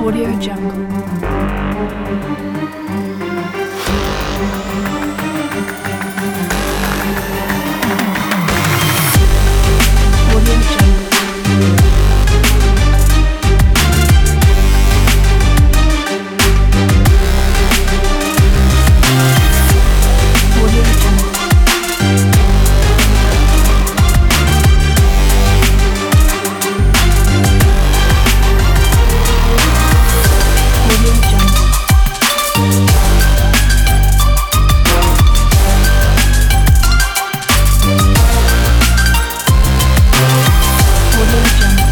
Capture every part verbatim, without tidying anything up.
Audio Jungle. Audio Jungle. Audio Jungle. Audio Jungle. Audio Jungle.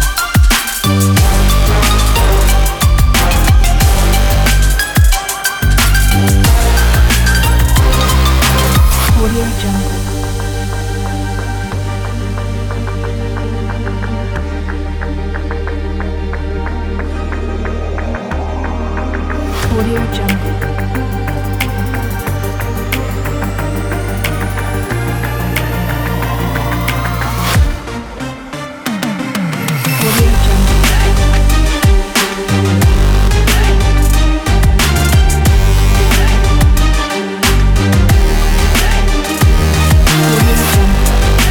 Audio Jungle. Audio Jungle. Audio Jungle. Audio Jungle.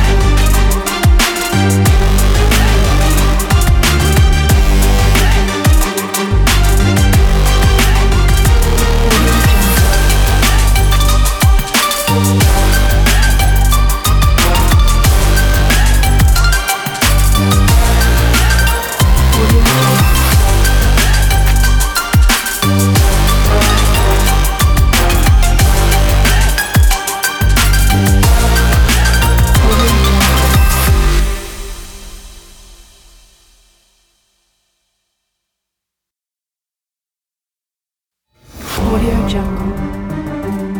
Audio Jungle. Audio Jungle. Audio Jungle. Audio Jungle.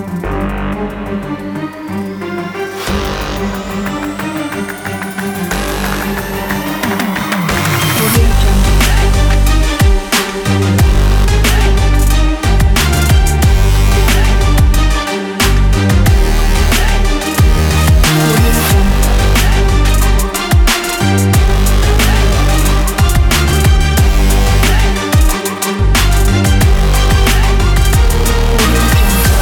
Audio Jungle. Audio Jungle. Audio Jungle.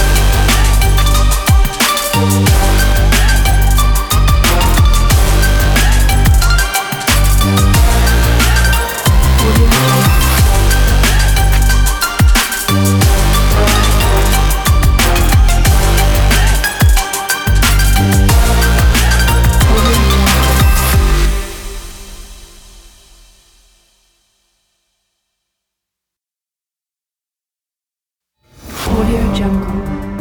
Audio Jungle. Audio Jungle. Audio Jungle.